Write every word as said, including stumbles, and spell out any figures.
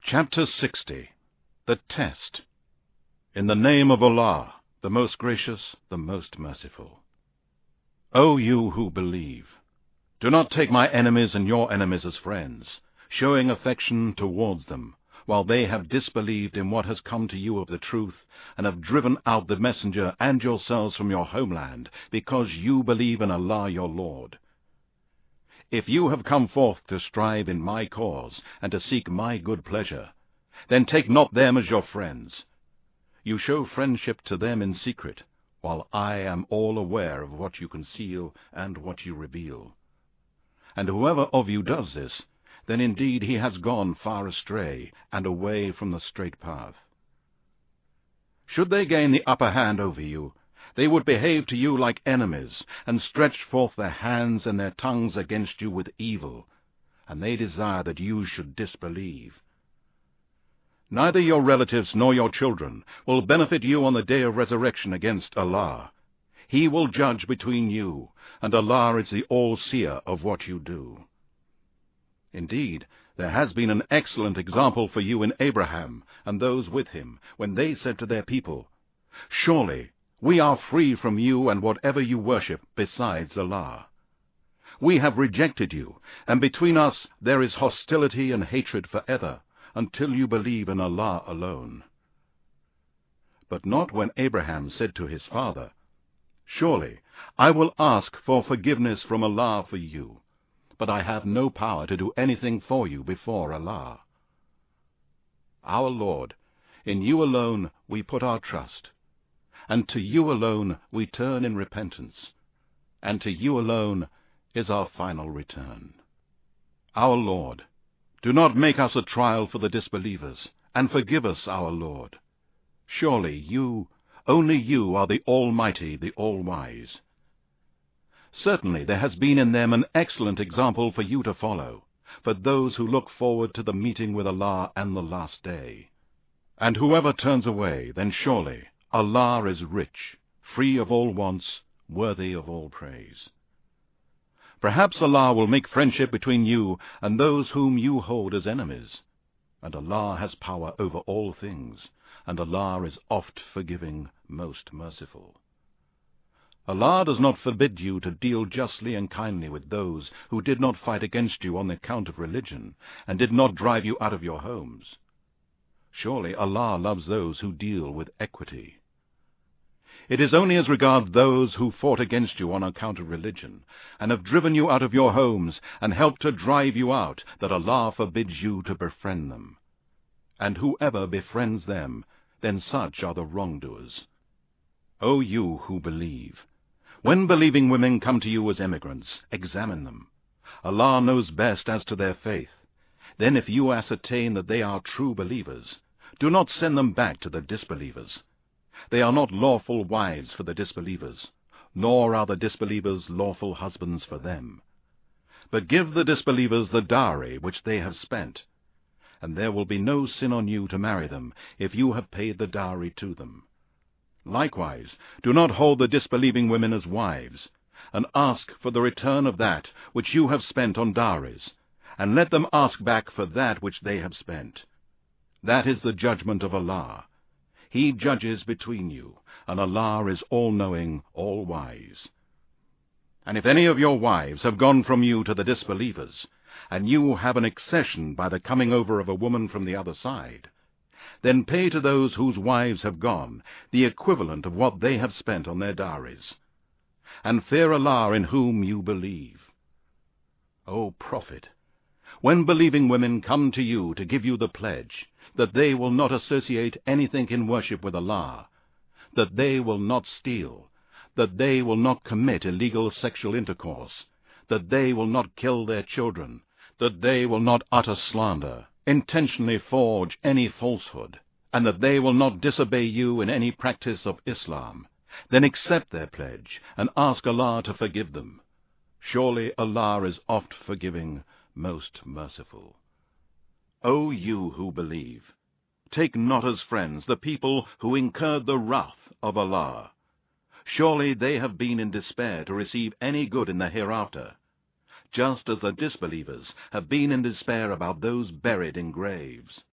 Chapter sixty. The Test. In the name of Allah, the most gracious, the most merciful. O you who believe, do not take my enemies and your enemies as friends, showing affection towards them, while they have disbelieved in what has come to you of the truth, and have driven out the messenger and yourselves from your homeland, because you believe in Allah your Lord. If you have come forth to strive in my cause, and to seek my good pleasure, then take not them as your friends. You show friendship to them in secret, while I am all aware of what you conceal and what you reveal. And whoever of you does this, then indeed he has gone far astray, and away from the straight path. Should they gain the upper hand over you, they would behave to you like enemies, and stretch forth their hands and their tongues against you with evil, and they desire that you should disbelieve. Neither your relatives nor your children will benefit you on the day of resurrection against Allah. He will judge between you, and Allah is the all-seer of what you do. Indeed, there has been an excellent example for you in Abraham and those with him, when they said to their people, "Surely we are free from you and whatever you worship besides Allah. We have rejected you, and between us there is hostility and hatred forever, until you believe in Allah alone." But not when Abraham said to his father, "Surely I will ask for forgiveness from Allah for you, but I have no power to do anything for you before Allah. Our Lord, in you alone we put our trust, and to you alone we turn in repentance, and to you alone is our final return. Our Lord, do not make us a trial for the disbelievers, and forgive us, our Lord. Surely you, only you, are the Almighty, the All-Wise." Certainly there has been in them an excellent example for you to follow, for those who look forward to the meeting with Allah and the last day. And whoever turns away, then surely Allah is rich, free of all wants, worthy of all praise. Perhaps Allah will make friendship between you and those whom you hold as enemies. And Allah has power over all things, and Allah is oft forgiving, most merciful. Allah does not forbid you to deal justly and kindly with those who did not fight against you on account of religion, and did not drive you out of your homes. Surely Allah loves those who deal with equity. It is only as regards those who fought against you on account of religion, and have driven you out of your homes, and helped to drive you out, that Allah forbids you to befriend them. And whoever befriends them, then such are the wrongdoers. O you who believe, when believing women come to you as emigrants, examine them. Allah knows best as to their faith. Then if you ascertain that they are true believers, do not send them back to the disbelievers. They are not lawful wives for the disbelievers, nor are the disbelievers lawful husbands for them. But give the disbelievers the dowry which they have spent, and there will be no sin on you to marry them, if you have paid the dowry to them. Likewise, do not hold the disbelieving women as wives, and ask for the return of that which you have spent on dowries, and let them ask back for that which they have spent. That is the judgment of Allah. He judges between you, and Allah is all-knowing, all-wise. And if any of your wives have gone from you to the disbelievers, and you have an accession by the coming over of a woman from the other side, then pay to those whose wives have gone the equivalent of what they have spent on their dowries. And fear Allah in whom you believe. O Prophet, when believing women come to you to give you the pledge that they will not associate anything in worship with Allah, that they will not steal, that they will not commit illegal sexual intercourse, that they will not kill their children, that they will not utter slander, intentionally forge any falsehood, and that they will not disobey you in any practice of Islam, then accept their pledge and ask Allah to forgive them. Surely Allah is oft forgiving, most merciful. O you who believe, take not as friends the people who incurred the wrath of Allah. Surely they have been in despair to receive any good in the hereafter, just as the disbelievers have been in despair about those buried in graves.